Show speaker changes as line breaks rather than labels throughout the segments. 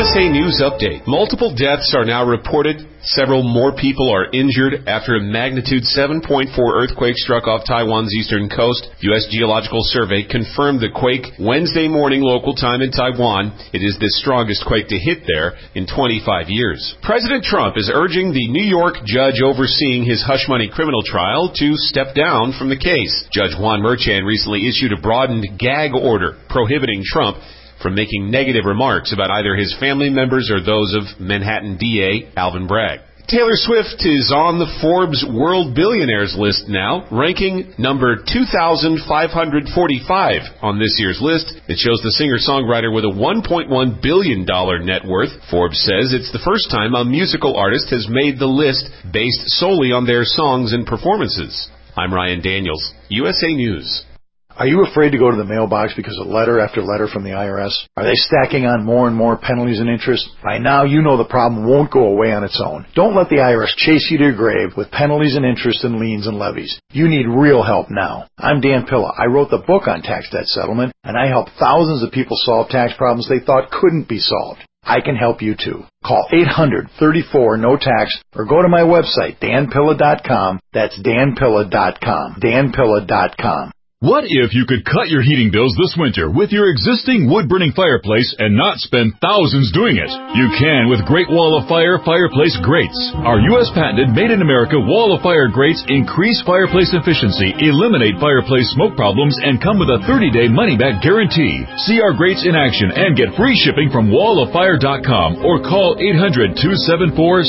USA News Update. Multiple deaths are now reported. Several more people are injured after a magnitude 7.4 earthquake struck off Taiwan's eastern coast. U.S. Geological Survey confirmed the quake Wednesday morning local time in Taiwan. It is the strongest quake to hit there in 25 years. President Trump is urging the New York judge overseeing his hush money criminal trial to step down from the case. Judge Juan Merchan recently issued a broadened gag order prohibiting Trump from making negative remarks about either his family members or those of Manhattan DA Alvin Bragg. Taylor Swift is on the Forbes World Billionaires list now, ranking number 2,545 on this year's list. It shows the singer-songwriter with a $1.1 billion net worth. Forbes says it's the first time a musical artist has made the list based solely on their songs and performances. I'm Ryan Daniels, USA News.
Are you afraid to go to the mailbox because of letter after letter from the IRS? Are they stacking on more and more penalties and interest? By now, you know the problem won't go away on its own. Don't let the IRS chase you to your grave with penalties and interest and liens and levies. You need real help now. I'm Dan Pilla. I wrote the book on tax debt settlement, and I help thousands of people solve tax problems they thought couldn't be solved. I can help you too. Call 800-34-NO-TAX or go to my website, danpilla.com. That's danpilla.com. danpilla.com.
What if you could cut your heating bills this winter with your existing wood-burning fireplace and not spend thousands doing it? You can with Great Wall of Fire fireplace grates. Our U.S. patented made-in-America Wall of Fire grates increase fireplace efficiency, eliminate fireplace smoke problems, and come with a 30-day money-back guarantee. See our grates in action and get free shipping from walloffire.com or call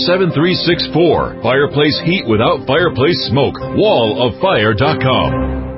800-274-7364. Fireplace heat without fireplace smoke. walloffire.com.